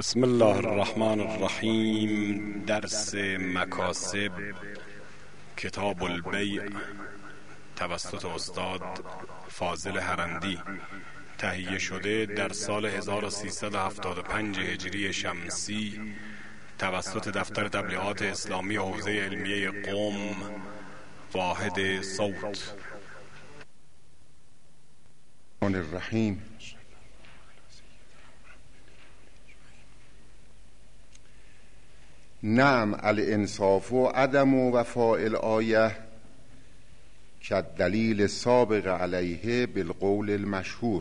بسم الله الرحمن الرحیم. درس مکاسب کتاب البیع توسط استاد فاضل هرندی تهیه شده در سال 1375 هجری شمسی توسط دفتر تبلیغات اسلامی حوزه علمیه قم واحد صوت. الرحیم. نعم الانصاف و عدم وفاء الآیه کالدلیل السابق علیه بالقول المشهور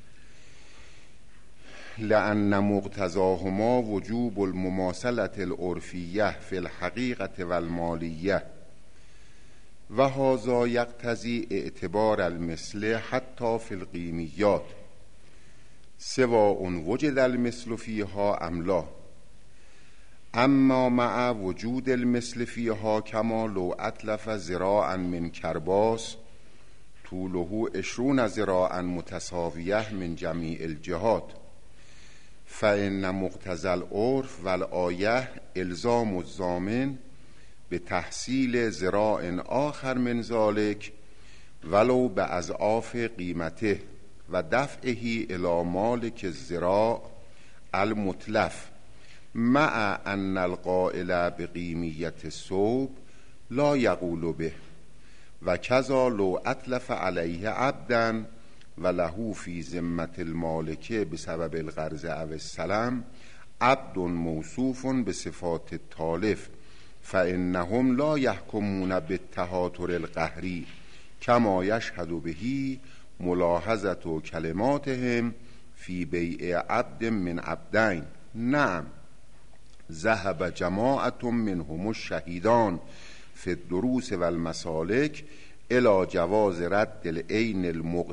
لأن مقتضاهما وجوب المماثلة العرفیه فی الحقیقة والمالیه و هذا یقتضی اعتبار المثل حتی فی القیمیات سواء وجد المثل فیها ام لا، اما مع وجود المثل فيها كما لو اتلف ذراعا من كرباس طوله 20 ذراعا متساوية من جميع الجهات فإن مقتضى العرف والآية إلزام الضامن بتحصيل ذراع آخر من ذلك ولو بأضعاف قيمته ودفعه إلى مالك الذراع المتلف مع ان القائل بقیمیت الثوب لا یقول به و کذا لو اتلف علیه عبدا و له فی ذمة المالک بسبب القرض او السلم عبد موصوف بصفات التالف فانهم لا يحكمون بالتهاتر القهری کما یشهد به ملاحظة کلماتهم فی بیع عبد من عبدین. نعم ذهب جماعة منهم الشهیدان فی الدروس والمسالک الى جواز رد العین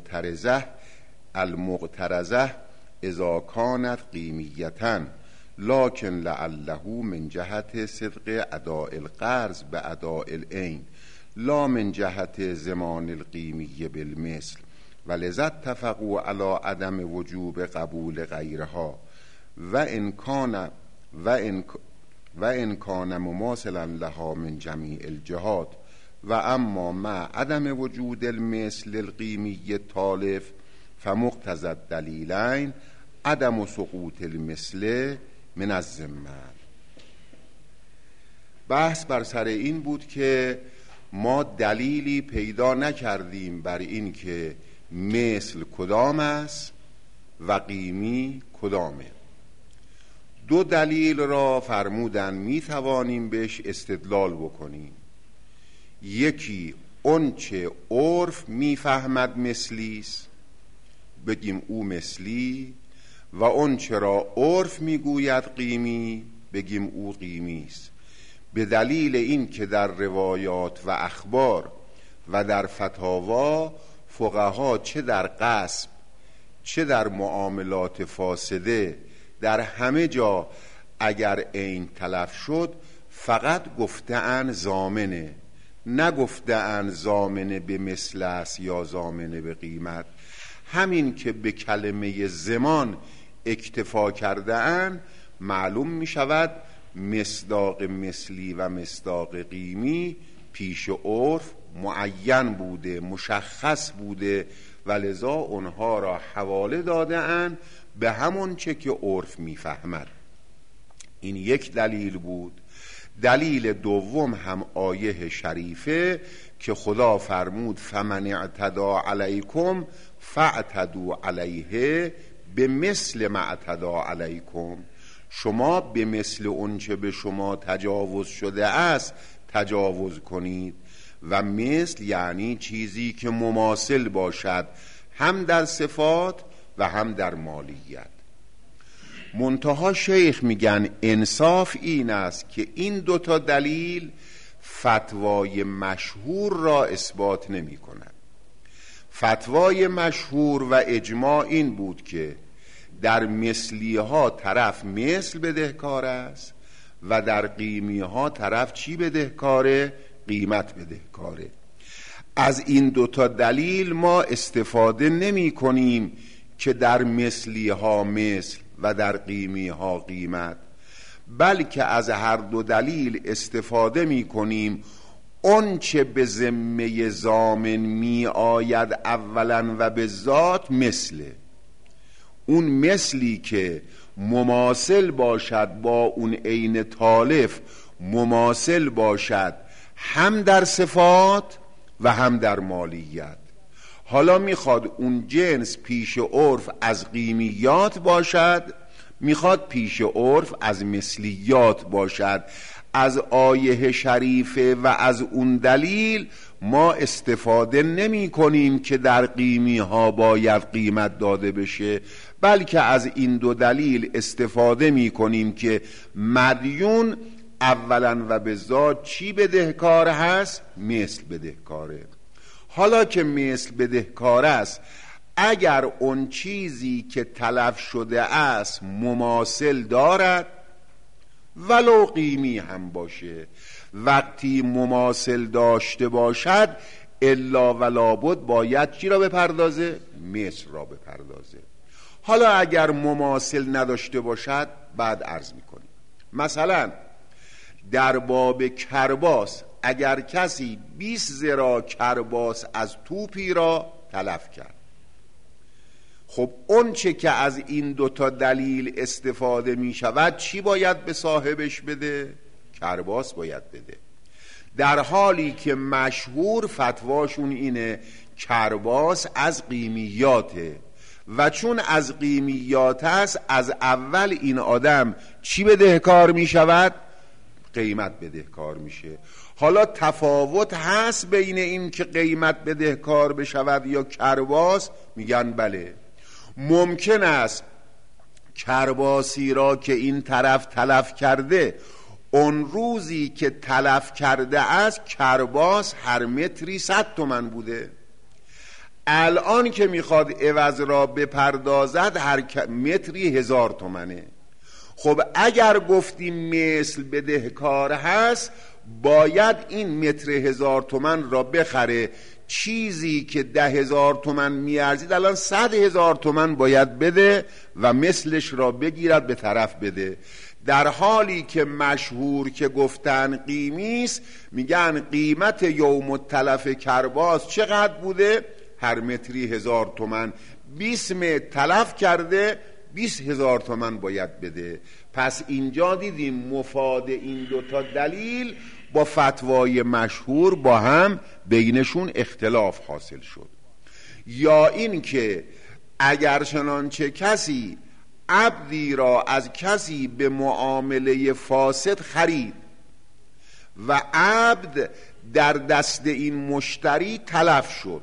المقترضه اذا كانت قیمیة لكن لعله من جهت صدق اداء القرض باداء العین لا من جهت ضمان القیمیه بالمثل ولذا اتفقوا على عدم وجوب قبول غیرها و ان کان مماثلا لها من جمیع الجهات و اما مع عدم وجود المثل للقیمی تالف فمقتضى الدلیلین عدم سقوط المثل من الذمه. بحث بر سر این بود که ما دلیلی پیدا نکردیم بر این که مثل کدام است و قیمی کدامه. دو دلیل را فرمودن می توانیم بهش استدلال بکنیم. یکی اون چه عرف میفهمد مثلی است بگیم او مثلی و اون چرا عرف میگوید قیمی بگیم او قیمی است، به دلیل این که در روایات و اخبار و در فتاوا فقها چه در غصب چه در معاملات فاسده در همه جا اگر عین تلف شد فقط گفته‌اند ضامنه، نگفته‌اند ضامنه به مثل است یا ضامنه به قیمت. همین که به کلمه ضمان اکتفا کرده‌اند معلوم می شود مصداق مثلی و مصداق قیمی پیش عرف معین بوده، مشخص بوده و لذا اونها را حواله داده‌اند به همون چه که عرف میفهمد. این یک دلیل بود. دلیل دوم هم آیه شریفه که خدا فرمود فمن اعتدی علیکم فاعتدوا علیه به مثل ما اعتدی علیکم، شما به مثل اون چه به شما تجاوز شده است تجاوز کنید. و مثل یعنی چیزی که مماثل باشد هم در صفات و هم در مالیت. منتها شیخ میگن انصاف این است که این دوتا دلیل فتوای مشهور را اثبات نمی کند. فتوای مشهور و اجماع این بود که در مثلی ها طرف مثل بدهکار است و در قیمی ها طرف چی بدهکاره؟ قیمت بدهکاره. از این دوتا دلیل ما استفاده نمی کنیم که در مثلی ها مثل و در قیمی ها قیمت، بلکه از هر دو دلیل استفاده می کنیم. اون چه به ذمه ضامن می آید اولا و به ذات مثله، اون مثلی که مماثل باشد با اون عین تالف، مماثل باشد هم در صفات و هم در مالیت. حالا میخواد اون جنس پیش عرف از قیمیات باشد، میخواد پیش عرف از مثلیات باشد. از آیه شریفه و از اون دلیل ما استفاده نمی کنیم که در قیمی ها باید قیمت داده بشه، بلکه از این دو دلیل استفاده می کنیم که مدیون اولا و به ذات چی بدهکار هست؟ مثل بدهکاره. حالا که مثل بدهکار است، اگر اون چیزی که تلف شده است مماثل دارد ولو قیمی هم باشه، وقتی مماثل داشته باشد الا ولا بد باید چی را بپردازه؟ مثل را بپردازه. حالا اگر مماثل نداشته باشد بعد عرض میکنیم. مثلا در باب کرباس اگر کسی 20 ذراع کرباس از توپی را تلف کرد، خب اون چه که از این دوتا دلیل استفاده می شود چی باید به صاحبش بده؟ کرباس باید بده، در حالی که مشهور فتواشون اینه کرباس از قیمیاته و چون از قیمیات است از اول این آدم چی بدهکار می شود؟ قیمت بدهکار میشه. حالا تفاوت هست بین این که قیمت بدهکار بشود یا کرباس؟ میگن بله، ممکن است کرباسی را که این طرف تلف کرده اون روزی که تلف کرده است کرباس هر متری 100 تومن بوده، الان که میخواد عوض را بپردازد هر متری 1000 تومنه. خب اگر گفتیم مثل بدهکار هست باید این متر 1000 تومن را بخره، چیزی که 10,000 تومن میارزید الان 100,000 تومن باید بده و مثلش را بگیرد به طرف بده، در حالی که مشهور که گفتن قیمی است میگن قیمت یوم التلف کرباس چقدر بوده؟ هر متری 1000 تومن، 20 متر تلف کرده 20,000 تومن باید بده. پس اینجا دیدیم مفاد این دوتا دلیل با فتوای مشهور با هم بینشون اختلاف حاصل شد. یا این که اگر چنانچه کسی عبدی را از کسی به معامله فاسد خرید و عبد در دست این مشتری تلف شد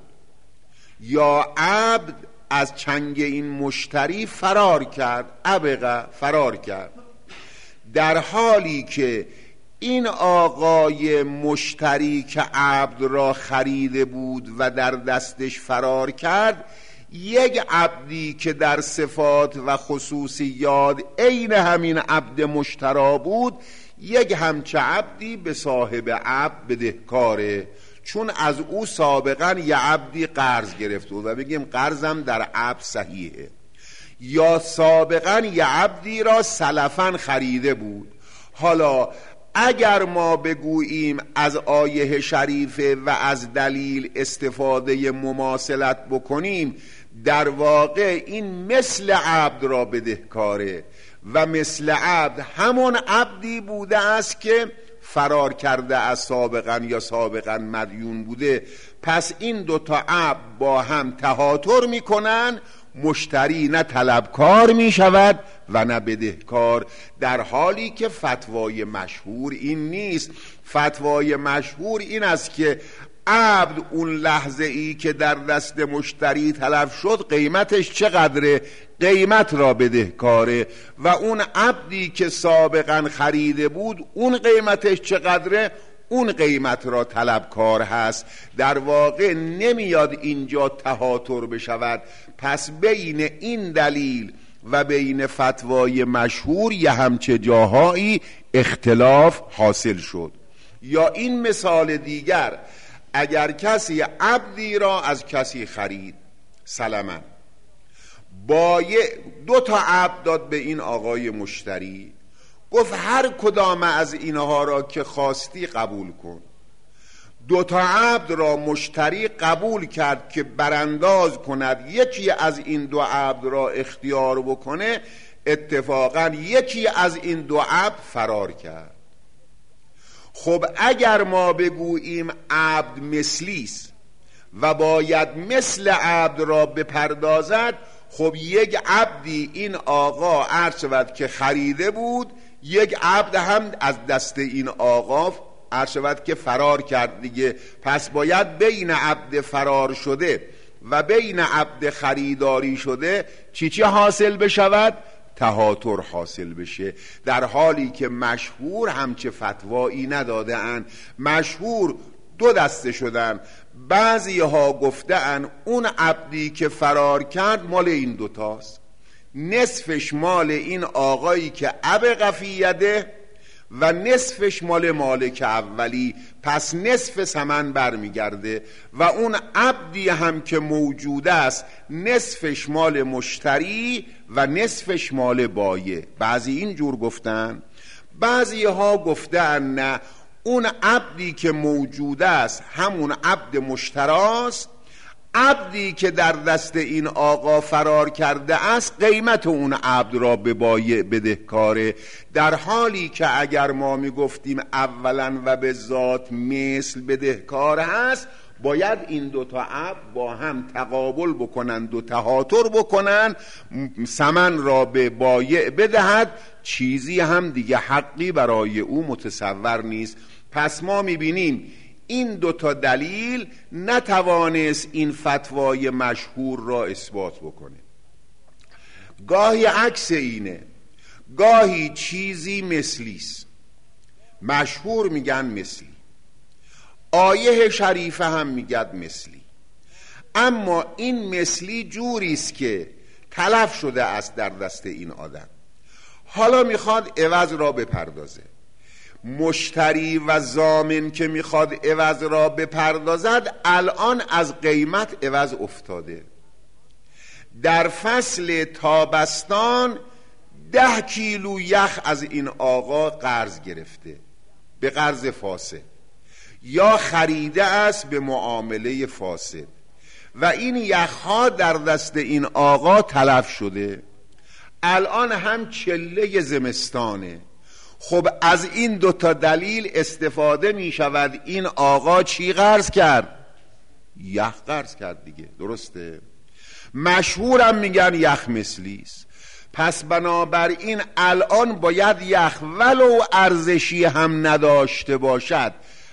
یا عبد از چنگ این مشتری فرار کرد، فرار کرد، در حالی که این آقای مشتری که عبد را خریده بود و در دستش فرار کرد یک عبدی که در صفات و خصوصیات عین همین عبد مشتری بود، یک همچه عبدی به صاحب عبد بدهکاره، چون از او سابقا یه عبدی قرض گرفته و بگیم قرضم در عبد صحیحه، یا سابقا یه عبدی را سلفا خریده بود. حالا اگر ما بگوییم از آیه شریفه و از دلیل استفاده مماثلت بکنیم، در واقع این مثل عبد را بدهکاره و مثل عبد همون عبدی بوده است که فرار کرده از سابقا یا سابقا مدیون بوده. پس این دوتا عبد با هم تهاتر میکنن، مشتری نه طلبکار می شود و نه بدهکار، در حالی که فتوای مشهور این نیست. فتوای مشهور این است که عبد اون لحظه ای که در دست مشتری تلف شد قیمتش چقدره؟ قیمت را بدهکاره، و اون عبدی که سابقا خریده بود اون قیمتش چقدره؟ اون قیمت را طلبکار هست. در واقع نمیاد اینجا تهاتر بشود. پس بین این دلیل و بین فتوای مشهور یه همچه جاهایی اختلاف حاصل شد. یا این مثال دیگر، اگر کسی عبدی را از کسی خرید سلما، بایع 2 عبد داد به این آقای مشتری، گفت هر کدام از اینها را که خواستی قبول کن. 2 عبد را مشتری قبول کرد که برانداز کند یکی از این 2 عبد را اختیار بکنه. اتفاقا یکی از این 2 عبد فرار کرد. خب اگر ما بگوییم عبد مثلیست و باید مثل عبد را بپردازد، خب یک عبدی این آقا عرض شود که خریده بود، یک عبد هم از دست این آقا عرض شود که فرار کرد دیگه. پس باید بین عبد فرار شده و بین عبد خریداری شده چی حاصل بشود؟ تهاتر حاصل بشه. در حالی که مشهور همچه فتوایی نداده اند. مشهور 2 دسته شدن. بعضی ها گفته اند اون عبدی که فرار کرد مال این 2 تاست، نصفش مال این آقایی که ابق فی یده و نصفش مال مالک اولی، پس نصف ثمن برمیگرده. و اون عبدی هم که موجود است نصفش مال مشتری و نصفش مال بایع. بعضی اینجور گفتن. بعضی ها گفتن نه، اون عبدی که موجود است همون عبد مشتراست، عبدی که در دست این آقا فرار کرده است قیمت اون عبد را به بایع بدهکاره. در حالی که اگر ما میگفتیم اولا و به ذات مثل بدهکار هست، باید این 2 عبد با هم تقابل بکنند و تهاتر بکنند، ثمن را به بایع بدهد، چیزی هم دیگه حقی برای او متصور نیست. پس ما میبینیم این 2 دلیل نتوانست این فتوای مشهور را اثبات بکنه. گاهی عکس اینه، گاهی چیزی مثلیست، مشهور میگن مثلی، آیه شریفه هم میگد مثلی، اما این مثلی جوریست که تلف شده است در دست این آدم، حالا میخواد عوض را بپردازه. مشتری و ضامن که میخواد عوض را بپردازد الان از قیمت عوض افتاده. در فصل تابستان 10 کیلو یخ از این آقا قرض گرفته به قرض فاسد، یا خریده است به معامله فاسد و این یخها در دست این آقا تلف شده. الان هم چله زمستانه. خب از این 2 دلیل استفاده می شود. این آقا چی قرض کرد؟ یخ قرض کرد دیگه، درسته؟ مشهورم میگن یخ مثلیست. پس بنابراین الان باید یخ ولو ارزشی هم نداشته باشد.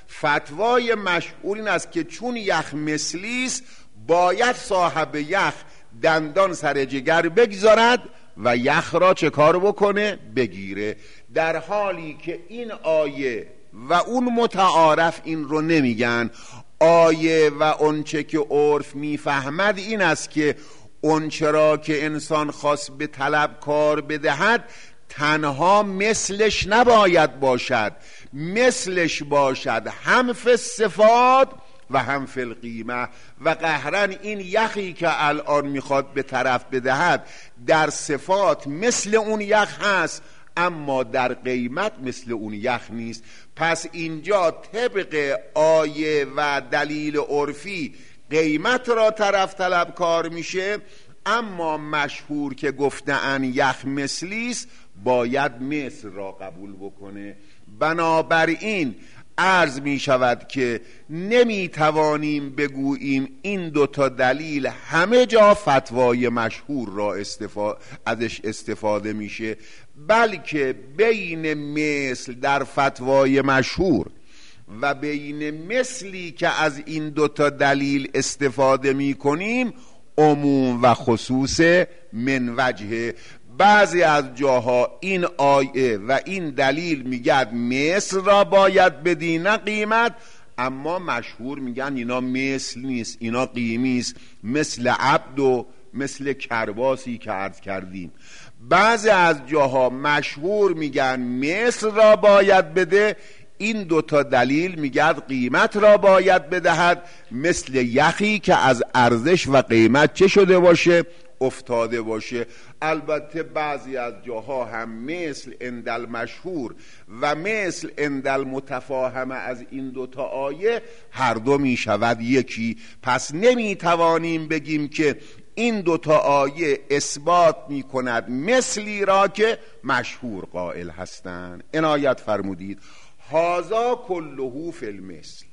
فتوای مشهور این است که چون یخ مثلیست باید صاحب یخ دندان سر جگر بگذارد و یخ را چه کار بکنه؟ بگیره. در حالی که این آیه و اون متعارف این رو نمیگن. آیه و اونچه که عرف میفهمد این است که اونچه را که انسان خواست به طلبکار بدهد تنها مثلش نباید باشد، مثلش باشد هم فی الصفات و هم فی القیمه. و قهرن این یخی که الان میخواد به طرف بدهد در صفات مثل اون یخ هست، اما در قیمت مثل اون یخ نیست. پس اینجا طبق آیه و دلیل عرفی قیمت را طرف طلبکار میشه، اما مشهور که گفتن یخ مثلیست باید مثل را قبول بکنه. بنابراین عرض می شود که نمی توانیم بگوییم این 2 دلیل همه جا فتوای مشهور را ازش استفاده میشه، بلکه بین مثل در فتوای مشهور و بین مثلی که از این 2 دلیل استفاده می کنیم عموم و خصوص من وجه. بعضی از جاها این آیه و این دلیل میگد مثل را باید بدی نه قیمت، اما مشهور میگن اینا مثل نیست، اینا قیمی است، مثل عبد و مثل کرباسی که عرض کردیم. بعضی از جاها مشهور میگن مثل را باید بده، این 2 دلیل میگد قیمت را باید بدهد، مثل یخی که از ارزش و قیمت چه شده باشه؟ افتاده باشه. البته بعضی از جاها هم مثل اندل مشهور و مثل اندل متفاهمه از این دوتا آیه هر دو می شود یکی. پس نمی توانیم بگیم که این دوتا آیه اثبات می کند مثلی را که مشهور قائل هستند. عنایت فرمودید. هذا کله فی المثل.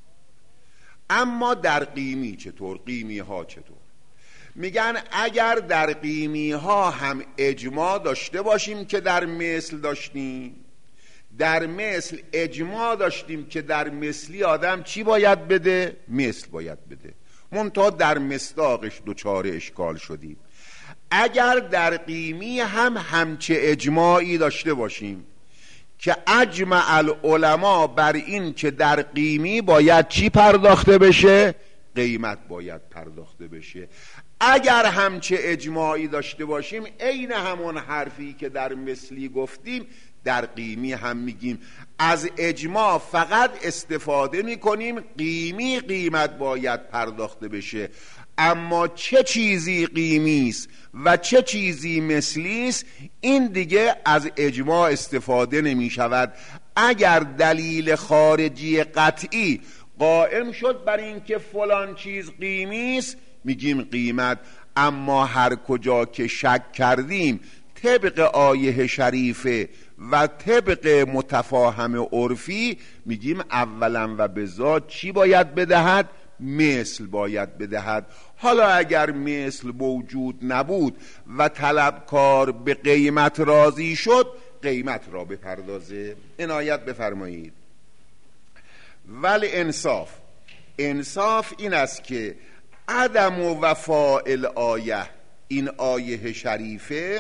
اما در قیمی چطور؟ قیمی ها چطور؟ میگن اگر در قیمی ها هم اجماع داشته باشیم که در مثل داشتیم، در مثل اجماع داشتیم که در مثلی آدم چی باید بده؟ مثل باید بده. منتها در مصداقش دچار اشکال شدیم. اگر در قیمی هم همچه اجماعی داشته باشیم که اجمع العلماء بر این که در قیمی باید چی پرداخته بشه؟ قیمت باید پرداخته بشه. اگر همچه اجماعی داشته باشیم عین همون حرفی که در مثلی گفتیم در قیمی هم میگیم. از اجماع فقط استفاده میکنیم قیمی قیمت باید پرداخته بشه. اما چه چیزی قیمی است و چه چیزی مثلی است این دیگه از اجماع استفاده نمی شود. اگر دلیل خارجی قطعی قائم شد بر این که فلان چیز قیمی است میگیم قیمت. اما هر کجا که شک کردیم طبق آیه شریفه و طبق متفاهم عرفی میگیم اولا و بذات چی باید بدهد؟ مثل باید بدهد. حالا اگر مثل موجود نبود و طلبکار به قیمت راضی شد قیمت را بپردازه. عنایت بفرمایید. ولی انصاف این است که عدم وفاء الآیه، این آیه شریفه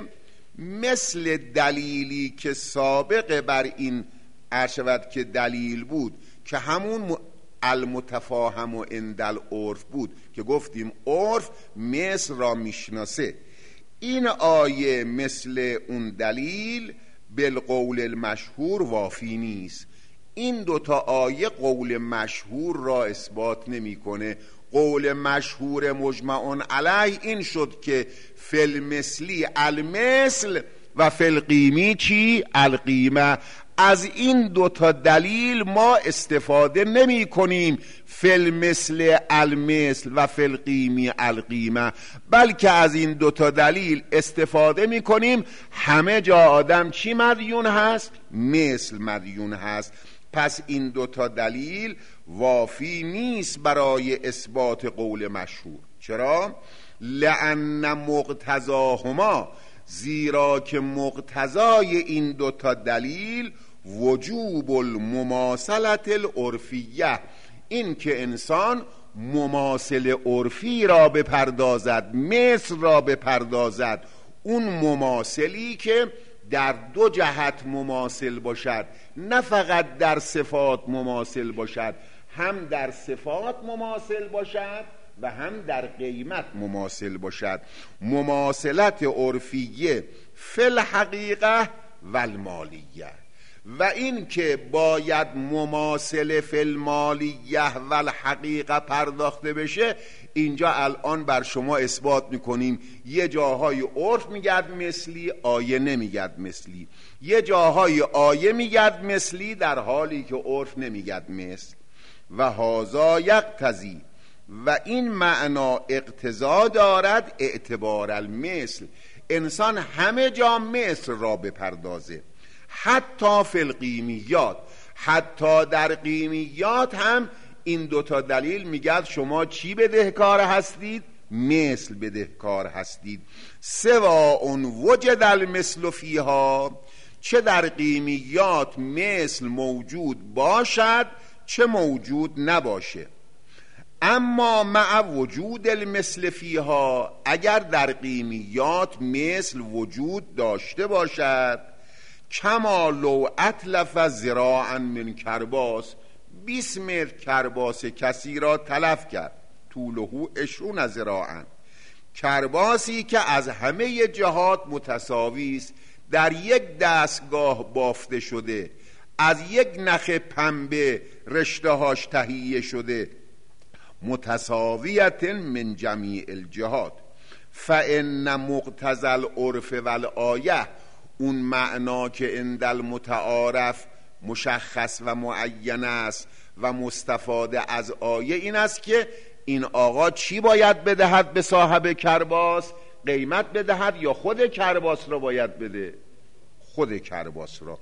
مثل دلیلی که سابق بر این عرشود که دلیل بود که همون المتفاهم و اندل عرف بود که گفتیم عرف مثل را میشناسه. این آیه مثل اون دلیل بالقول المشهور وافی نیست. این دوتا آیه قول مشهور را اثبات نمیکنه. قول مشهور مجمع علیه این شد که فی المثلی المثل و فی القیمی چی؟ القیمه. از این دوتا دلیل ما استفاده نمی کنیم فی المثل المثل و فی القیمی القیمه، بلکه از این دوتا دلیل استفاده می کنیم همه جا آدم چی مدیون هست؟ مثل مدیون هست. پس این دوتا دلیل وافی نیست برای اثبات قول مشهور. چرا؟ لأن مقتضاهما، زیرا که مقتضای این دوتا دلیل وجوب المماثلت العرفیه، این که انسان مماثل عرفی را بپردازد، مثل را بپردازد. اون مماثلی که در دو جهت مماثل باشد، نه فقط در صفات مماثل باشد، هم در صفات مماثل باشد و هم در قیمت مماثل باشد. مماثلت عرفیه فی الحقیقه و المالیه، و این که باید مماثل فی المالیه و الحقیقه پرداخته بشه اینجا الان بر شما اثبات میکنیم. یه جاهای عرف میگد مثلی، آیه نمیگد مثلی. یه جاهای آیه میگد مثلی در حالی که عرف نمیگد مثل. و هذا یقتضی، و این معنا اقتضا دارد اعتبار المثل، انسان همه جا مثل را بپردازه. حتی فی القیمیات، حتی در قیمیات هم این دوتا دلیل میگد شما چی بدهکار هستید؟ مثل بدهکار هستید. سواء وجد المثل فیها، چه در قیمیات مثل موجود باشد چه موجود نباشه. اما مع وجود المثل فیها، اگر در قیمیات مثل وجود داشته باشد، کما لو اتلف ذراعا من کرباس، 20 متر کرباس کسی را تلف کرد، طوله 20 ذراعا، کرباسی که از همه جهات متساوی است، در یک دستگاه بافته شده، از یک نخ پنبه رشته هاش تهیه شده، متساویت من جمیع الجهات، فان مقتضی العرف والآیه، اون معنا که عند المتعارف مشخص و معین است و مستفاده از آیه این است که این آقا چی باید بدهد به صاحب کرباس؟ قیمت بدهد یا خود کرباس را باید بده؟ خود کرباس را.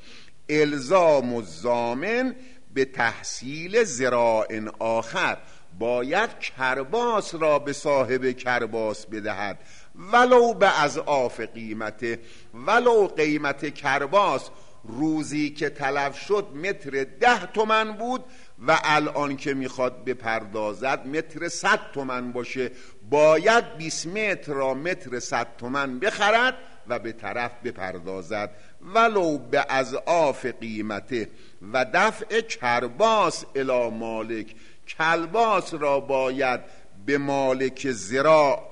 الزام الضامن به تحصیل ذراع آخر، باید کرباس را به صاحب کرباس بدهد ولو به اضعاف قیمته، ولو قیمت کرباس روزی که تلف شد متر 10 تومن بود و الان که میخواد بپردازد متر 100 تومن باشه، باید 20 متر را متر 100 تومن بخرد و به طرف بپردازد ولو به اضعاف قیمته. و دفع کرباس الی مالک، کلباس را باید به مالک ذراع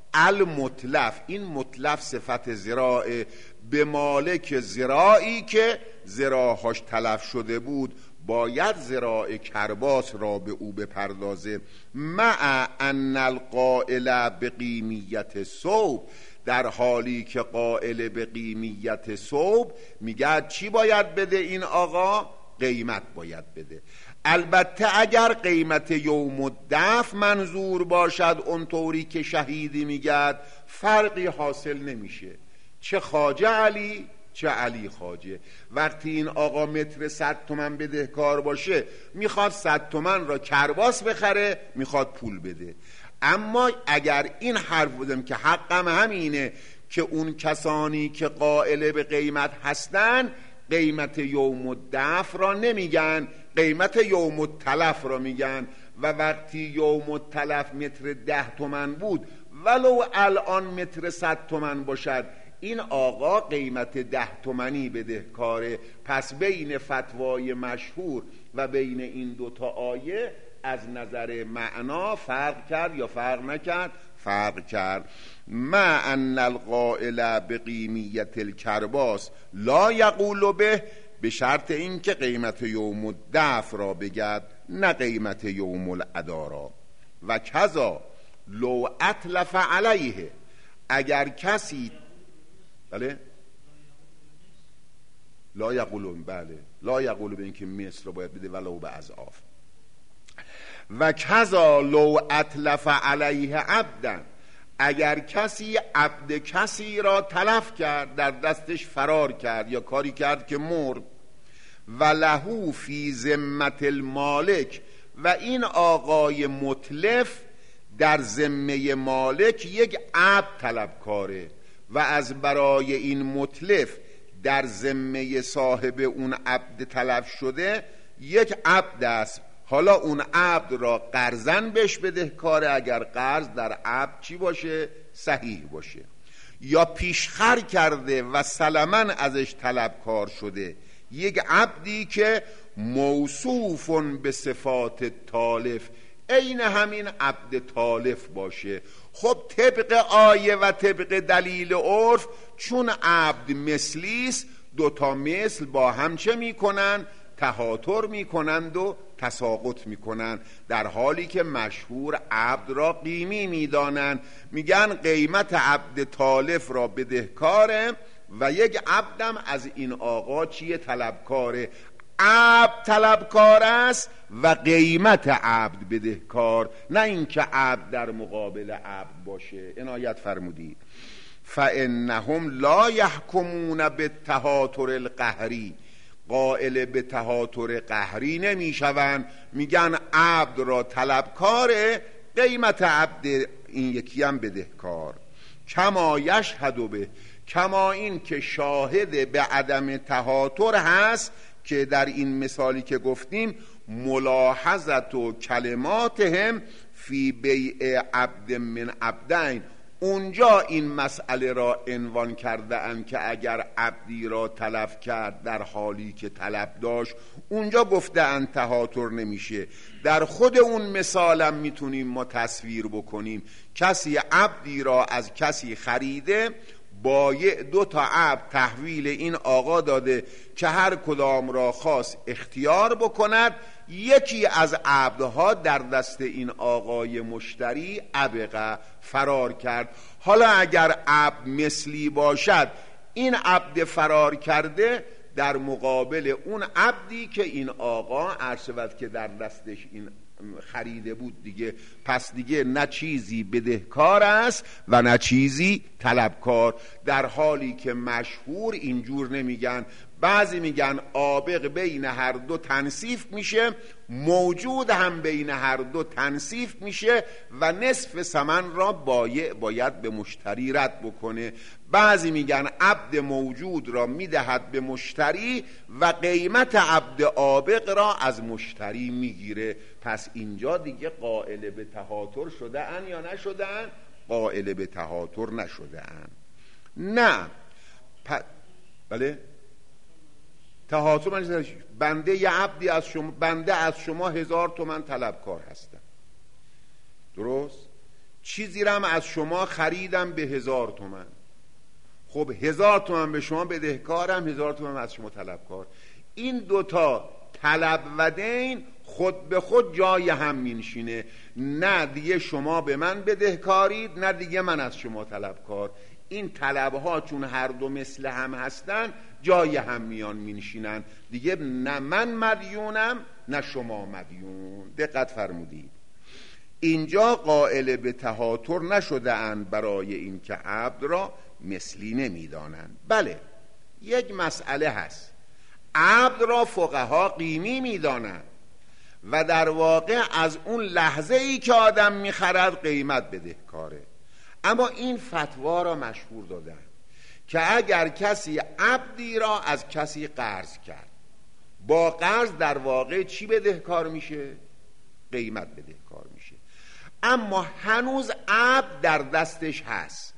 المتلف، این متلف صفت ذراع، به مالک ذراعی که ذراعهاش تلف شده بود باید ذراع کرباس را به او بپردازه. مع ان القائل به قیمیت ثوب، در حالی که قائل به قیمیت ثوب میگه چی باید بده این آقا؟ قیمت باید بده. البته اگر قیمت یوم الدفع منظور باشد اونطوری که شهیدی میگد فرقی حاصل نمیشه، چه خواجه علی چه علی خواجه. وقتی این آقا متر 100 تومن بدهکار باشه میخواد 100 تومن را کرباس بخره، میخواد پول بده. اما اگر این حرف بودم که حقم همینه که اون کسانی که قائل به قیمت هستن قیمت یوم الدفع را نمیگن، قیمت یوم التلف را میگن، و وقتی یوم التلف متر 10 تومن بود ولو الان متر 100 تومن باشد این آقا قیمت 10 تومنی بدهکاره. پس بین فتوای مشهور و بین این دوتا آیه از نظر معنا فرق کرد یا فرق نکرد؟ فرق کرد. مع ان القائل به قیمیت الکرباس لا یقول به شرط این که قیمت یوم الدفع را بگد نه قیمت یوم الادا را. و کذا لو اتلف علیه، اگر کسی بله لا یقولون، بله لا یقول به این که مثل رو باید بده ولو به اضعاف. و کذا لو اتلف علیه عبدا، اگر کسی عبد کسی را تلف کرد، در دستش فرار کرد یا کاری کرد که مرد، و لهو فی ذمت المالک، و این آقای متلف در ذمه مالک یک عبد طلبکاره و از برای این متلف در ذمه صاحب اون عبد تلف شده یک عبد است. حالا اون عبد را قرضن بهش بدهکاره اگر قرض در عبد چی باشه؟ صحیح باشه. یا پیشخر کرده و سلمن ازش طلبکار شده یک عبدی که موصوف به صفات تالف، عین همین عبد تالف باشه. خب طبق آیه و طبق دلیل عرف چون عبد مثلیست دوتا مثل با هم چه میکنن؟ تهاتر میکنند و تساقط میکنند، در حالی که مشهور عبد را قیمی میدانند. میگن قیمت عبد تالف را بدهکاره و یک عبدم از این آقا چیه؟ طلبکاره. عبد طلبکار است و قیمت عبد بدهکار، نه اینکه عبد در مقابل عبد باشه. عنایت فرمودید. فانهم لا یحکمون بالتهاتر القهری، قائل به تهاتر قهری نمیشوند. میگن عبد را طلبکاره، قیمت عبد این یکی هم بدهکار. کما یشهد به، کما این که شاهد به عدم تهاتر هست که در این مثالی که گفتیم ملاحظت و کلماتهم فی بیع عبد من عبدین، اونجا این مسئله را عنوان کرده اند که اگر عبدی را تلف کرد در حالی که طلب داشت، اونجا گفته اند تهاتر نمیشه. در خود اون مثالم میتونیم ما تصویر بکنیم کسی عبدی را از کسی خریده بایع 2 عبد تحویل این آقا داده که هر کدام را خواست اختیار بکند. یکی از عبدها در دست این آقای مشتری ابقه فرار کرد. حالا اگر عبد مثلی باشد، این عبد فرار کرده در مقابل اون عبدی که این آقا عرض که در دستش این خریده بود دیگه، پس دیگه نه چیزی بدهکار است و نه چیزی طلبکار. در حالی که مشهور اینجور نمیگن، بعضی میگن عابق بین هر دو تنصیف میشه، موجود هم بین هر دو تنصیف میشه و نصف ثمن را بایع باید به مشتری رد بکنه. بعضی میگن عبد موجود را میدهد به مشتری و قیمت عبد عابق را از مشتری میگیره. پس اینجا دیگه قائل به تهاتر شده ان یا نشده ان؟ قائل به تهاتر نشده ان. نه بله تهاتر من بنده یه عبدی از شما، بنده از شما 1000 تومن طلبکار هستم، درست؟ چیزی را هم از شما خریدم به 1000 تومن. خب 1000 تومن به شما بدهکارم، 1000 تومن از شما طلبکار. این 2 طلب و دین خود به خود جای هم مینشینه. نه دیگه شما به من بدهکارید، نه دیگه من از شما طلبکار. این طلبها چون هر دو مثل هم هستن جای هم میان مینشینن دیگه، نه من مدیونم نه شما مدیون. دقت فرمودید اینجا قائل به تهاتر نشده اند برای این که عبد را مثلی نمیدانند. بله یک مسئله هست، عبد را فقها قیمی میدانند و در واقع از اون لحظه ای که آدم میخرد قیمت بدهکاره. اما این فتوا را مشهور دادن که اگر کسی عبدی را از کسی قرض کرد، با قرض در واقع چی بدهکار میشه؟ قیمت بدهکار میشه. اما هنوز عبد در دستش هست.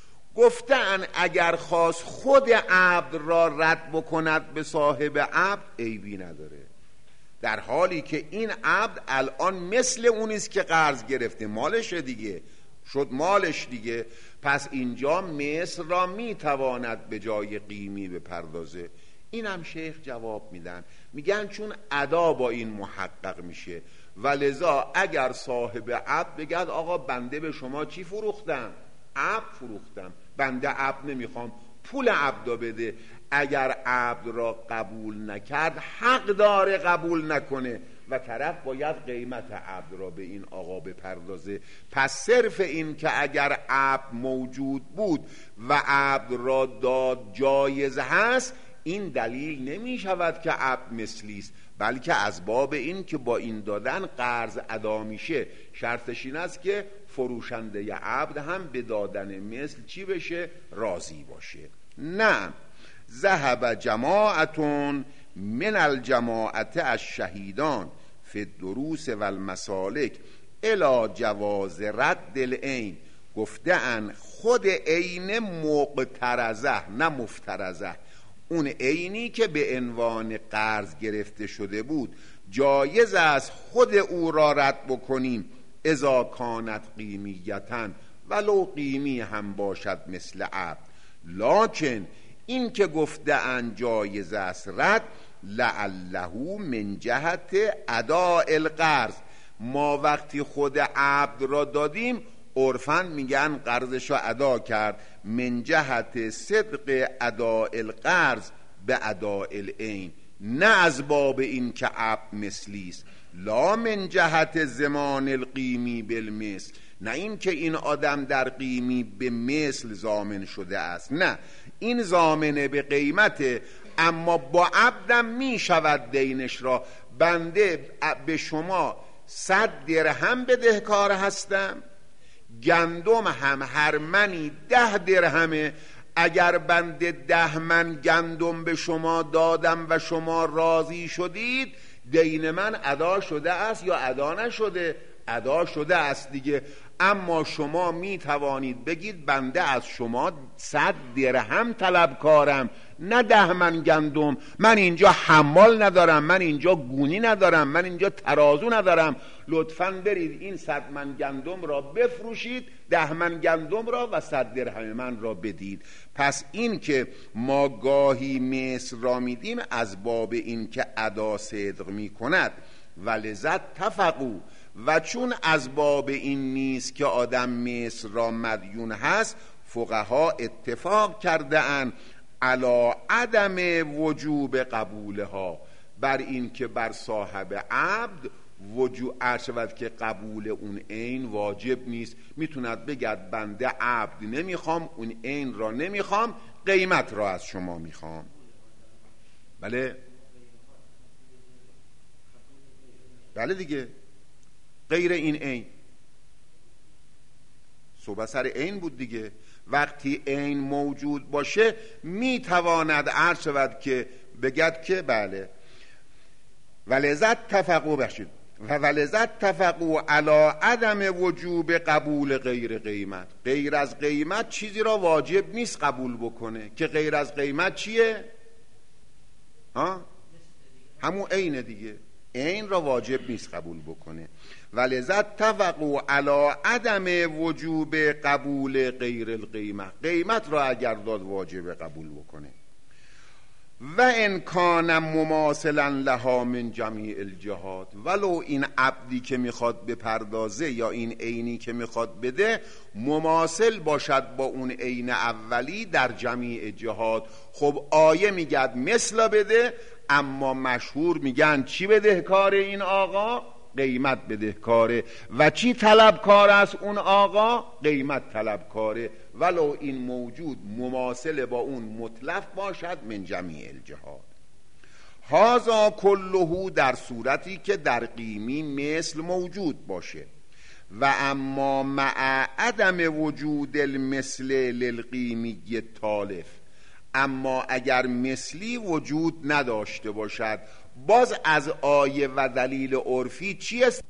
گفتن اگر خواست خود عبد را رد بکند به صاحب عبد عیبی نداره، در حالی که این عبد الان مثل اونیست که قرض گرفته، مالش دیگه شد، مالش دیگه. پس اینجا مثل را میتواند به جای قیمی بپردازه. این هم شیخ جواب میدن، میگن چون ادا با این محقق میشه و لذا اگر صاحب عبد بگد آقا بنده به شما چی فروختم؟ عبد فروختم، بنده عبد نمیخوام، پول عبد بده. اگر عبد را قبول نکرد حق داره قبول نکنه و طرف باید قیمت عبد را به این آقا بپردازه. پس صرف این که اگر عبد موجود بود و عبد را داد جایز هست، این دلیل نمی شود که عبد مثلی است، بلکه از باب این که با این دادن قرض ادا میشه. شرطش این است که فروشنده ی عبد هم به دادن مثل چی بشه؟ راضی باشه. نه ذهب جماعتون من الجماعت الشهیدان فی الدروس و المسالک الی جواز رد العین. گفته ان خود عین مقترضه نه مفترضه، اون عینی که به عنوان قرض گرفته شده بود جایز است خود او را رد بکنیم اذا کانت قیمیتا، ولو قیمی هم باشد مثل عبد. لکن این که گفته ان جایز است رد، لعله من جهت اداء القرض، ما وقتی خود عبد را دادیم عرفاً میگن قرضش را ادا کرد، من جهت صدق اداء القرض به اداء العین، نه از باب این که عبد مثلی است. لا من جهت زمان القیمی بالمثل، نه این که این آدم در قیمی به مثل ضامن شده است، نه این ضامنه به قیمته، اما با عبدم می شود دینش را. بنده به شما 100 درهم بدهکار هستم، گندم هم هر منی 10 درهمه. اگر بنده 10 من گندم به شما دادم و شما راضی شدید، دین من ادا شده است یا ادا نشده؟ ادا شده است دیگه. اما شما می توانید بگید بنده از شما 100 درهم طلبکارم، نه 10 من گندم، من اینجا حمال ندارم، من اینجا گونی ندارم، من اینجا ترازو ندارم، لطفاً برید این 100 من گندم را بفروشید، 10 من گندم را و 100 درهم من را بدید. پس این که ما گاهی مثل را میدیم از باب این که ادا صدق میکند ولذت تفقوا، و چون از باب این نیست که آدم مثل را مدیون هست، فقها اتفاق کرده اند علی عدم وجوب قبولها، بر این که بر صاحب عبد شود که قبول اون عین واجب نیست. میتوند بگد بنده عبد نمیخوام، اون عین را نمیخوام، قیمت را از شما میخوام. بله بله دیگه، غیر این عین. صحبت سر عین بود دیگه. وقتی عین موجود باشه میتواند عرض شود که بگد که بله ولذت تفقوا بخشید و ولذت تفقوا علی عدم وجوب قبول غیر قیمت. غیر از قیمت چیزی را واجب نیست قبول بکنه، که غیر از قیمت چیه؟ همون عین دیگه، عین را واجب نیست قبول بکنه. ولذت تفقوا علی عدم وجوب قبول غیر القیمت، قیمت را اگر داد واجب قبول بکنه. و ان کان مماثلا لها من جمیع الجهات، ولو این عبدی که میخواد بپردازه یا این عینی که میخواد بده مماثل باشد با اون عین اولی در جمیع جهات. خب آیه میگد مثل بده، اما مشهور میگن چی بدهکار این آقا؟ قیمت بدهکاره. و چی طلبکار است اون آقا؟ قیمت طلبکاره، ولو این موجود مماثل با اون مطلق باشد من جمیع الجهات. هذا کله در صورتی که در قیمی مثل موجود باشه. و اما مع عدم وجود المثل للقیمی تالف، اما اگر مثلی وجود نداشته باشد، باز از آیه و دلیل عرفی چی است؟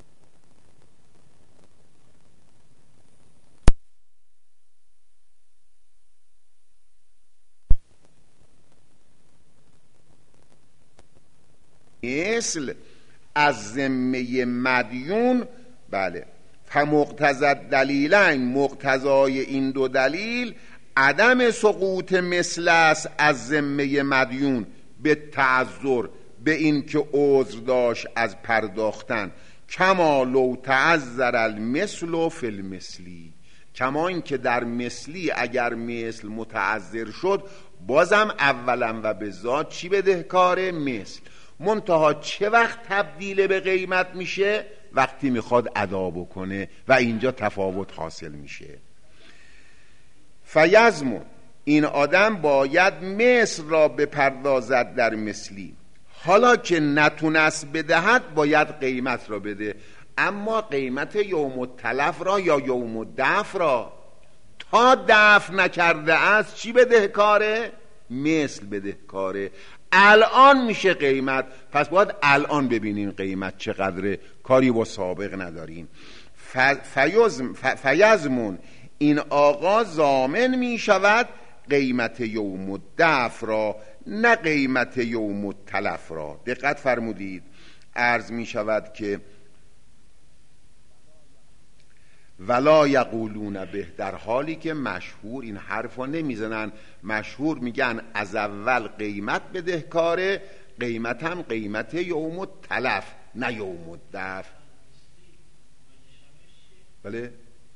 مثل از ذمه مدیون. بله، فمقتضی دلیلین، مقتضای این دو دلیل عدم سقوط مثل است از ذمه مدیون به تعذر، به این که عذر داشت از پرداختن، کما لو تعذر المثل فی المثلی، کما این که در مثلی اگر مثل متعذر شد بازم اولا و به ذات چی بدهکاره؟ مثل. منتها چه وقت تبدیل به قیمت میشه؟ وقتی میخواد ادا بکنه و اینجا تفاوت حاصل میشه. فیزمون، این آدم باید مثل را بپردازد در مثلی، حالا که نتونست بدهد باید قیمت را بده، اما قیمت یوم التلف را یا یوم الدفع را تا دفع نکرده است چی بدهکاره؟ مثل بدهکاره. الان میشه قیمت، پس باید الان ببینیم قیمت چقدره، کاری با سابق نداریم. فیزمون، این آقا ضامن می شود قیمت یوم الدفع را، نه قیمت یوم التلف را. دقت فرمودید. عرض می شود که ولا یقولون به، در حالی که مشهور این حرفا نمیزنن. مشهور میگن از اول قیمت بدهکاره، قیمت هم قیمت یوم التلف نه یوم الدفع. بله،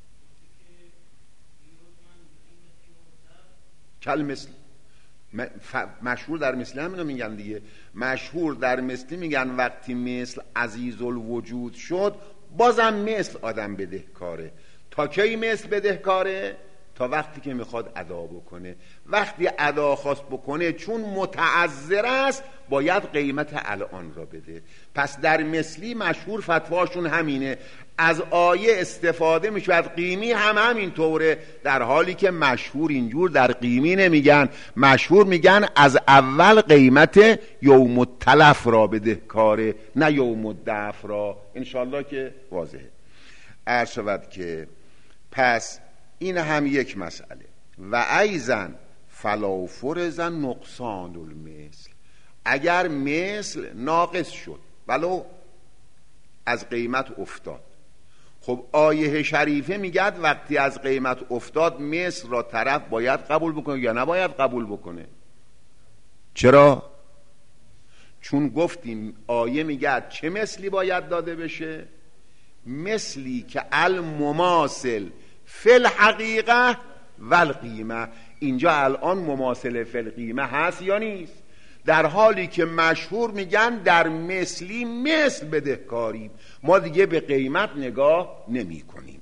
کل مثل مشهور در مثل همینو میگن دیگه. مشهور در مثل میگن وقتی مثل عزیز الوجود شد بازم مثل آدم بدهکاره. تا کی مثل بدهکاره؟ تا وقتی که میخواد ادا بکنه. وقتی ادا خواست بکنه چون متعذر است باید قیمت الان را بده. پس در مثلی مشهور فتواشون همینه، از آیه استفاده میشود، قیمی هم همینطوره، در حالی که مشهور اینجور در قیمی نمیگن. مشهور میگن از اول قیمت یوم التلف را بدهکاره نه یوم الدفع را. انشالله که واضحه. عرض شود که پس این هم یک مسئله. و ایضا فلا فرض نقصان المثل، اگر مثل ناقص شد ولو از قیمت افتاد. خب آیه شریفه میگه وقتی از قیمت افتاد مثل را طرف باید قبول بکنه یا نباید قبول بکنه؟ چرا؟ چون گفتیم آیه میگه چه مثلی باید داده بشه؟ مثلی که المماثل فی الحقیقه و القیمه. اینجا الان مماثل فی القیمه هست یا نیست؟ در حالی که مشهور میگن در مثلی مثل بدهکاریم، ما دیگه به قیمت نگاه نمی کنیم.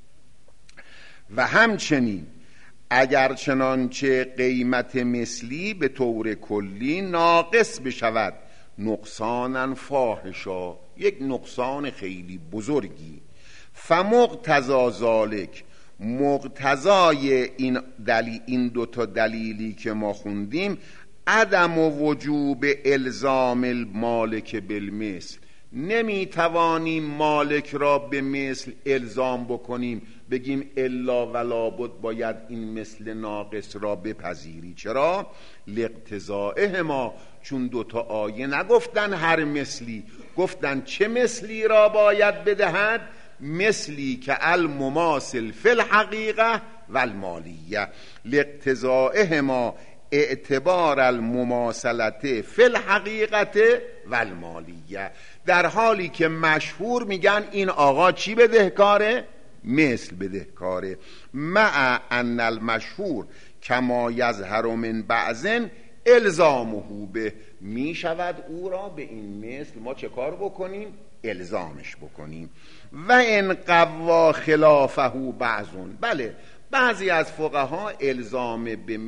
و همچنین اگر چنانچه قیمت مثلی به طور کلی ناقص بشود نقصانا فاحشا، یک نقصان خیلی بزرگی، فمقتضا ذالک، مقتضای این دوتا دلیلی که ما خوندیم، عدم وجوب الزام المالک بالمثل. نمی توانیم مالک را به مثل الزام بکنیم، بگیم الا ولا بد باید این مثل ناقص را بپذیری. چرا؟ لاقتضائه ما، چون دوتا آیه نگفتن هر مثلی، گفتن چه مثلی را باید بدهد؟ مثلی که المماثل فی الحقیقه و المالیه. لاقتضائه ما اعتبار المماثلت فی الحقیقت و المالیه، در حالی که مشهور میگن این آقا چی بدهکاره؟ مثل بدهکاره. مع ان المشهور کما یظهر من بعضن الزامه به، می شود او را به این مثل ما چه کار بکنیم؟ الزامش بکنیم. و ان قوا خلافه بعضون، بله بعضی از فقها الزام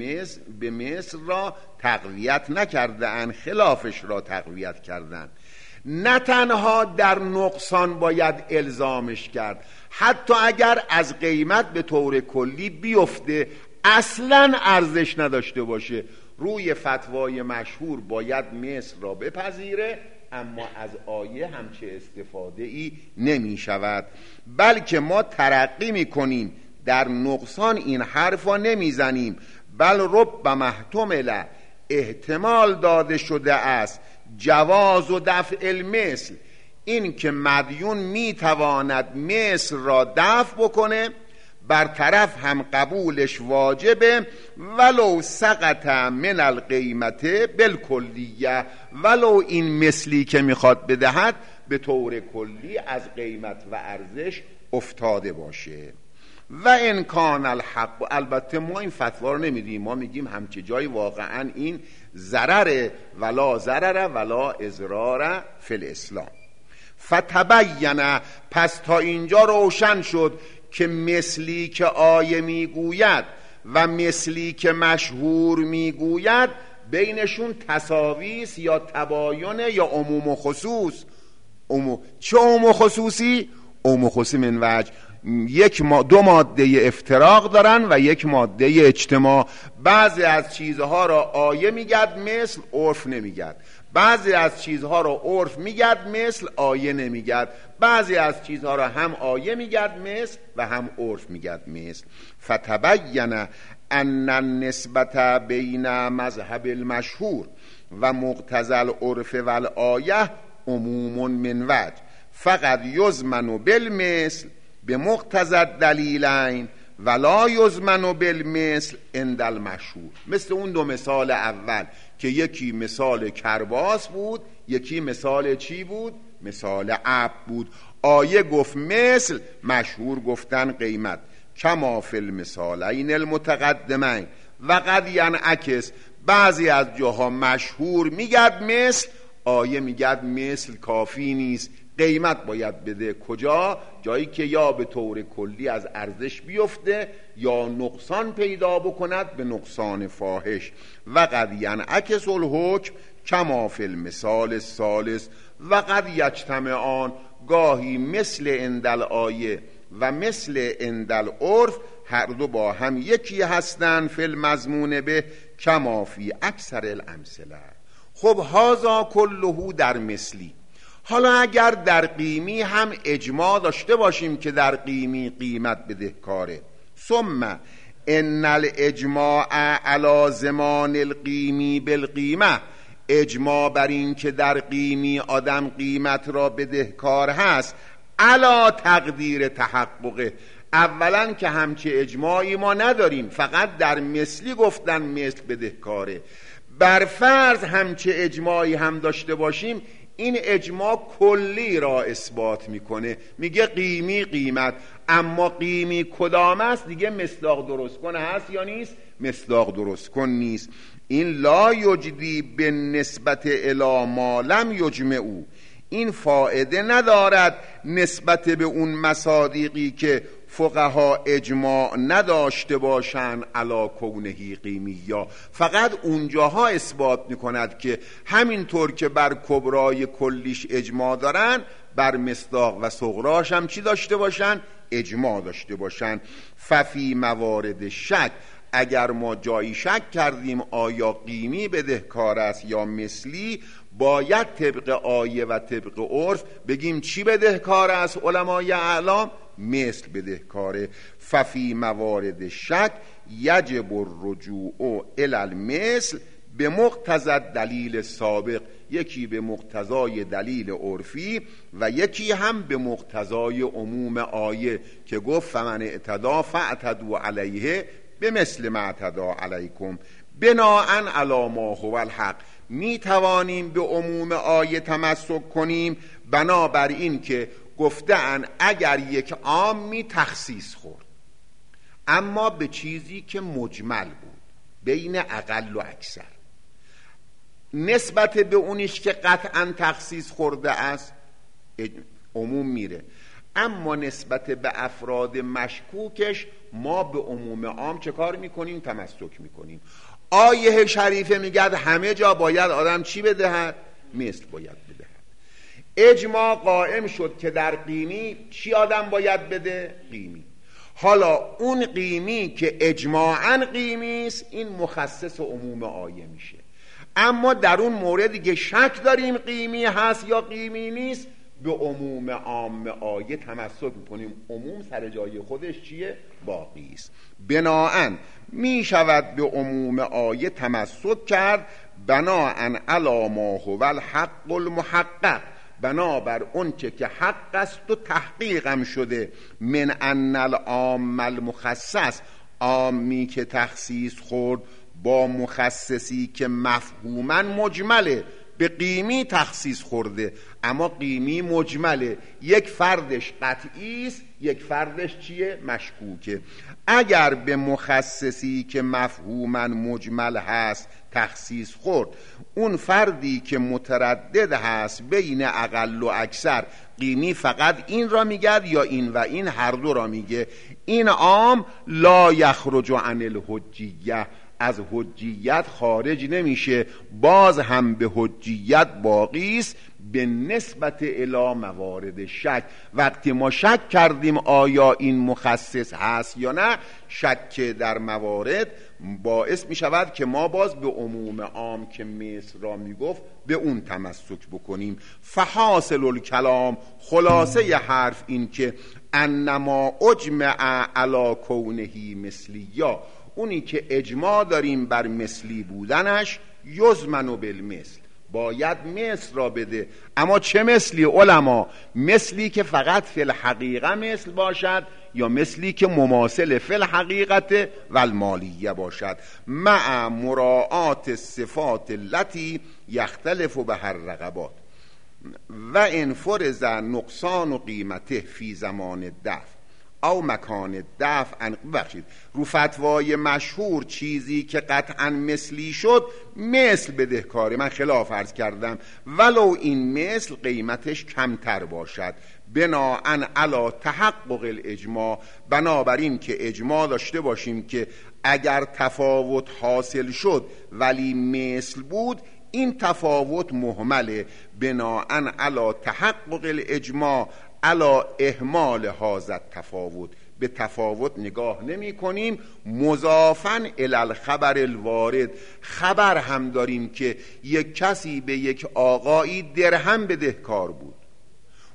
به مثل را تقویت نکردن، خلافش را تقویت کردن. نه تنها در نقصان باید الزامش کرد، حتی اگر از قیمت به طور کلی بیفته اصلا ارزش نداشته باشه، روی فتوای مشهور باید مثل را بپذیره، اما از آیه همچه استفاده ای نمی شود. بلکه ما ترقی می کنیم، در نقصان این حرفا نمیزنیم، بل رب محتمل، احتمال داده شده است جواز و دفع المثل، این که مدیون میتواند مثل را دفع بکنه، بر طرف هم قبولش واجبه، ولو سقط من القیمت بالکلیه، ولو این مثلی که میخواد بدهد به طور کلی از قیمت و ارزش افتاده باشه. و امکان الحق، البته ما این فتوا رو نمیدیم، ما میگیم همچه جای واقعا این ضرر ولا ضرر ولا اضرار فی الاسلام. فتبین، پس تا اینجا روشن شد که مثلی که آیه میگوید و مثلی که مشهور میگوید بینشون تساویست یا تباین یا عموم و خصوص. چه عموم و خصوصی؟ عموم و خصوصی من وجه، دو ماده افتراق دارن و یک ماده اجتماع. بعضی از چیزها را آیه میگد مثل، عرف نمیگد. بعضی از چیزها را عرف میگد مثل، آیه نمیگد. بعضی از چیزها را هم آیه میگد مثل و هم عرف میگد مثل. فتبین ان النسبت بین مذهب المشهور و مقتضی العرف والآیه عموم من وجه، فقط یضمن بالمثل به مقتضی الدلیلین ولا یضمن بالمثل عند المشهور. مثل اون دو مثال اول که یکی مثال کرباس بود، یکی مثال چی بود؟ مثال عبد بود. آیه گفت مثل، مشهور گفتن قیمت. کما فی المثالین المتقدمین و قد ینعکس، بعضی از جاها مشهور میگد مثل، آیه میگد مثل کافی نیست، قیمت باید بده. کجا؟ جایی که یا به طور کلی از ارزش بیفته یا نقصان پیدا بکند به نقصان فاحش. و قد ینعکس الحکم کما فی المثال الثالث و قد یجتمعان، گاهی مثل عند الآیه و مثل عند العرف هر دو با هم یکی هستند فی المضمون به کما فی اکثر الامثله. خب هذا کله در مثلی. حالا اگر در قیمی هم اجماع داشته باشیم که در قیمی قیمت بدهکاره، ثم ان الاجماع علی ضمان القیمی بالقیمه، اجماع بر این که در قیمی آدم قیمت را بدهکار هست، علی تقدیر تحققه. اولا که همچه اجماعی ما نداریم، فقط در مثلی گفتن مثل بدهکاره. بر فرض همچه اجماعی هم داشته باشیم، این اجماع کلی را اثبات میکنه، میگه قیمی قیمت، اما قیمی کدام است دیگه مصداق درست کن هست یا نیست؟ مصداق درست کن نیست. این لا یجدی به نسبت الی ما لم یجمعو، این فایده ندارد نسبت به اون مصادیقی که فقها اجماع نداشته باشند علی کونهی قیمیا، فقط اونجاها اثبات میکند که همینطور که بر کبرای کلیش اجماع دارن، بر مصداق و صغراش هم چی داشته باشن؟ اجماع داشته باشن. ففی موارد شک، اگر ما جایی شک کردیم آیا قیمی بدهکار است یا مثلی، باید طبق آیه و طبق عرف بگیم چی بدهکار است. علمای اعلام مثل بدهکاره. ففی موارد شک یجب الرجوع الی المثل به مقتضی دلیل سابق، یکی به مقتضای دلیل عرفی و یکی هم به مقتضای عموم آیه که گفت فمن اعتدی فاعتدوا علیه به مثل ما اعتدی علیکم بناء علی ما هو الحق. می توانیم به عموم آیه تمسک کنیم بنابر این که گفتن اگر یک عامی تخصیص خورد اما به چیزی که مجمل بود بین اقل و اکثر، نسبت به اونیش که قطعا تخصیص خورده است عموم میره، اما نسبت به افراد مشکوکش ما به عموم عام چه کار میکنیم؟ تمسک میکنیم. آیه شریفه میگه همه جا باید آدم چی بدهد؟ مثل باید بدهد. اجماع قائم شد که در قیمی چی آدم باید بده؟ قیمی. حالا اون قیمی که اجماعاً قیمی است، این مخصص عموم آیه میشه. اما در اون موردی که شک داریم قیمی هست یا قیمی نیست، به عموم عام آیه تمسک میکنیم. عموم سر جای خودش چیه؟ باقی است. بناهن می شود به عموم آیه تمسک کرد بناهن علی ما هو الحق المحقق، بنابر اون که حق است و تحقیقم شده. من ان العام المخصص، عامی که تخصیص خورد با مخصصی که مفهوما مجمله، به قیمی تخصیص خورده اما قیمی مجمله، یک فردش قطعی است یک فردش چیه؟ مشکوکه. اگر به مخصصی که مفهوما مجمل هست تخصیص خورد، اون فردی که متردد هست بین اقل و اکثر، قیمی فقط این را میگه یا این و این هر دو را میگه، این عام لا یخرج عن الحجیه، از حجیت خارج نمیشه، باز هم به حجیت باقی است به نسبت الی موارد شک. وقتی ما شک کردیم آیا این مخصص هست یا نه، شک در موارد باعث می شود که ما باز به عموم عام که مثل را می گفت به اون تمسک بکنیم. فحاصل الکلام، خلاصه حرف این که انما اجمع علی کونهی مثلیا، اونی که اجماع داریم بر مثلی بودنش، یضمن بالمثل، باید مثل را بده. اما چه مثلی علما؟ مثلی که فقط فی الحقیقه مثل باشد یا مثلی که مماثل فی الحقیقت و المالیه باشد، مع مراعات صفات التي یختلف به هر رقبات و ان فرض نقصان قیمته فی زمان الدفع او مکان دفع. بخشید رو فتوای مشهور چیزی که قطعا مثلی شد مثل بدهکاره، من خلاف عرض کردم ولو این مثل قیمتش کمتر باشد، بناءن علی تحقق الاجماع، بنابراین که اجماع داشته باشیم که اگر تفاوت حاصل شد ولی مثل بود، این تفاوت مهمله، بناءن علی تحقق الاجماع علی اهمال هذا التفاوت، به تفاوت نگاه نمی کنیم. مضافن الی الخبر الوارد، خبر هم داریم که یک کسی به یک آقایی درهم بدهکار بود،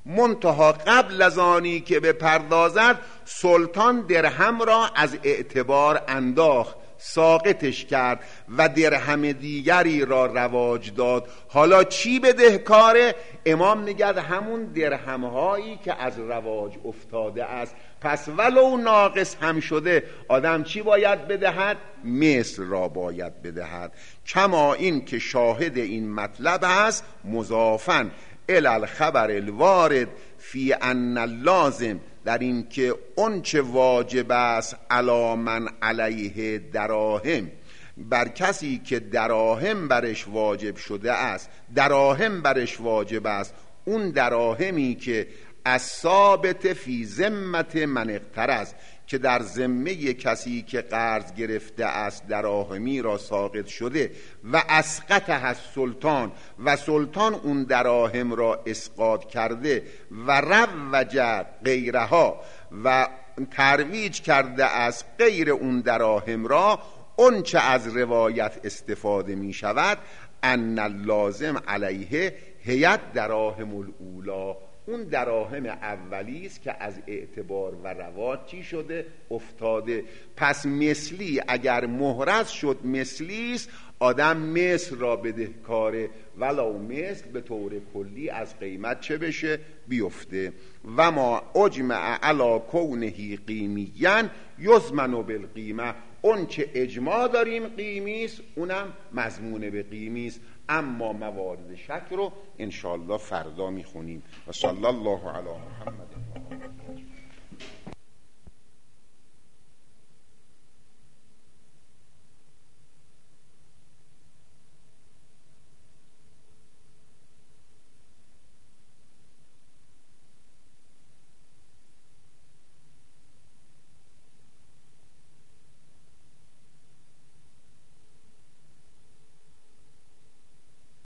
منتها قبل از آنی که بپردازد سلطان درهم را از اعتبار انداخت، ساقطش کرد و درهم دیگری را رواج داد. حالا چی بدهکاره؟ امام میگه همون درهم هایی که از رواج افتاده است. پس ولو ناقص هم شده آدم چی باید بدهد؟ مثل را باید بدهد. کما این که شاهد این مطلب است مضافن الی الخبر الوارد فی ان اللازم، در این که اون چه واجب است علی من علیه دراهم، بر کسی که دراهم برش واجب شده است، دراهم برش واجب است، اون دراهمی که از ثابت فی ذمت من اقترض، که در ذمه کسی که قرض گرفته است دراهمی را ساقط شده و اسقطها السلطان، و سلطان اون دراهم را اسقاط کرده و روج غیرها و ترویج کرده از غیر اون دراهم را، اون چه از روایت استفاده می شود ان اللازم علیه هیت دراهم الاولا، اون دراهم اولی است که از اعتبار و رواج چی شده؟ افتاده. پس مثلی اگر محرز شد مثلی است، آدم مثل را بدهکاره، ولو مثل به طور کلی از قیمت چه بشه؟ بیفته. و ما اجمع علی کونه قیمیا یضمن بالقیمه، اون چه اجماع داریم قیمی است اونم مضمون به قیمی است. اما موارد شک رو انشاءالله فردا میخونیم. و صلی الله علی محمد.